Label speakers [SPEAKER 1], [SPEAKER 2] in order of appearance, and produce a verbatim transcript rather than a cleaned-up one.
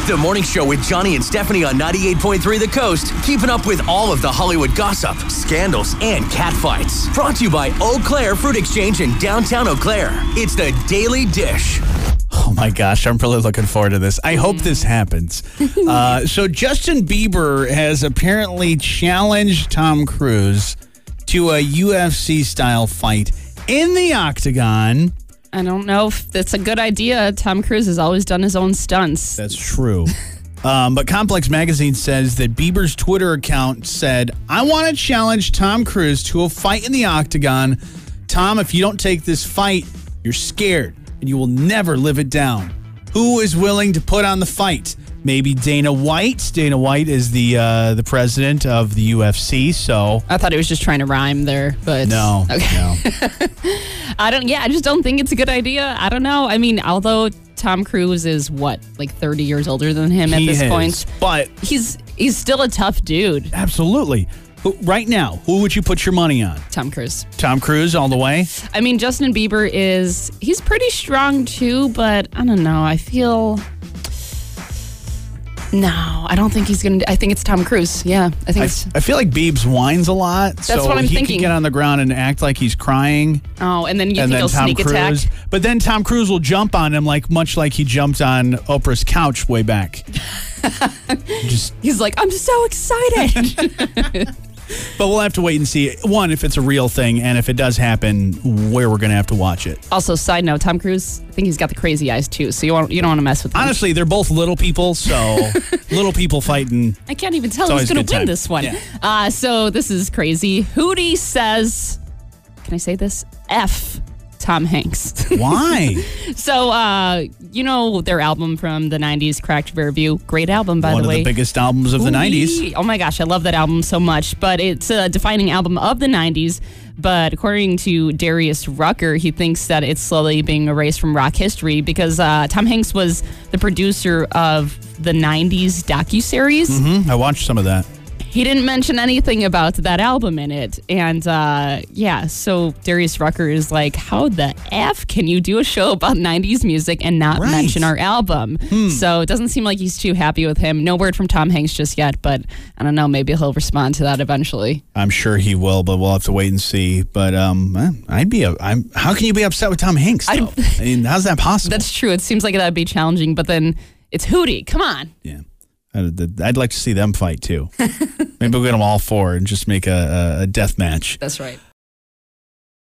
[SPEAKER 1] The Morning Show with Johnny and Stephanie on ninety-eight point three The Coast, keeping up with all of the Hollywood gossip, scandals, and catfights. Brought to you by Eau Claire Fruit Exchange in downtown Eau Claire. It's the Daily Dish.
[SPEAKER 2] Oh my gosh, I'm really looking forward to this. I hope this happens. Uh, so Justin Bieber has apparently challenged Tom Cruise to a U F C-style fight in the octagon.
[SPEAKER 3] I don't know if that's a good idea. Tom Cruise has always done his own stunts.
[SPEAKER 2] That's true. um, but Complex Magazine says that Bieber's Twitter account said, I want to challenge Tom Cruise to a fight in the octagon. Tom, if you don't take this fight, you're scared and you will never live it down. Who is willing to put on the fight? Maybe Dana White. Dana White is the uh, the president of the U F C, so...
[SPEAKER 3] I thought he was just trying to rhyme there, but...
[SPEAKER 2] No,
[SPEAKER 3] okay.
[SPEAKER 2] no.
[SPEAKER 3] I don't, yeah, I just don't think it's a good idea. I don't know. I mean, although Tom Cruise is, what, like thirty years older than him
[SPEAKER 2] He
[SPEAKER 3] at this
[SPEAKER 2] is,
[SPEAKER 3] point?
[SPEAKER 2] But...
[SPEAKER 3] He's, he's still a tough dude.
[SPEAKER 2] Absolutely. Who- Right now, who would you put your money on?
[SPEAKER 3] Tom Cruise.
[SPEAKER 2] Tom Cruise all the way?
[SPEAKER 3] I mean, Justin Bieber is, he's pretty strong too, but I don't know. I feel... No, I don't think he's going to. I think it's Tom Cruise. Yeah, I think
[SPEAKER 2] I,
[SPEAKER 3] it's.
[SPEAKER 2] I feel like Biebs whines a lot.
[SPEAKER 3] That's
[SPEAKER 2] so
[SPEAKER 3] what I'm
[SPEAKER 2] he
[SPEAKER 3] thinking.
[SPEAKER 2] Could get on the ground and act like he's crying.
[SPEAKER 3] Oh, and then you
[SPEAKER 2] and
[SPEAKER 3] think
[SPEAKER 2] then
[SPEAKER 3] he'll
[SPEAKER 2] Tom
[SPEAKER 3] sneak
[SPEAKER 2] Cruise,
[SPEAKER 3] attack?
[SPEAKER 2] But then Tom Cruise will jump on him, like much like he jumped on Oprah's couch way back. Just,
[SPEAKER 3] He's like, I'm so excited.
[SPEAKER 2] but we'll have to wait and see. One, if it's a real thing, and if it does happen, where we're going to have to watch it.
[SPEAKER 3] Also, side note, Tom Cruise, I think he's got the crazy eyes too, so you want you don't want to mess with him.
[SPEAKER 2] Honestly, they're both little people, so little people fighting.
[SPEAKER 3] I can't even tell
[SPEAKER 2] It's always
[SPEAKER 3] who's
[SPEAKER 2] a
[SPEAKER 3] going
[SPEAKER 2] good
[SPEAKER 3] to win
[SPEAKER 2] time.
[SPEAKER 3] this one.
[SPEAKER 2] Yeah.
[SPEAKER 3] Uh, so this is crazy. Hootie says, can I say this? F Tom Hanks.
[SPEAKER 2] Why?
[SPEAKER 3] So, uh, you know their album from the nineties, Cracked Rearview. Great album, by
[SPEAKER 2] One
[SPEAKER 3] the
[SPEAKER 2] of
[SPEAKER 3] way.
[SPEAKER 2] the biggest albums of the
[SPEAKER 3] Ooh-wee.
[SPEAKER 2] nineties.
[SPEAKER 3] Oh my gosh, I love that album so much. But it's a defining album of the nineties. But according to Darius Rucker, he thinks that it's slowly being erased from rock history because uh, Tom Hanks was the producer of the nineties docuseries.
[SPEAKER 2] Mm-hmm. I watched some of that.
[SPEAKER 3] He didn't mention anything about that album in it. And uh, yeah, so Darius Rucker is like, how the F can you do a show about nineties music and not
[SPEAKER 2] Right.
[SPEAKER 3] mention our album?
[SPEAKER 2] Hmm.
[SPEAKER 3] So it doesn't seem like he's too happy with him. No word from Tom Hanks just yet, but I don't know, maybe he'll respond to that eventually.
[SPEAKER 2] I'm sure he will, but we'll have to wait and see. But um, eh, I'd be. A, I'm. How can you be upset with Tom Hanks? Though? I, mean, how's that possible?
[SPEAKER 3] That's true. It seems like that'd be challenging, but then it's Hootie. Come on.
[SPEAKER 2] Yeah, I'd, I'd like to see them fight too. Maybe we'll get them all four and just make a, a, a death match.
[SPEAKER 3] That's right.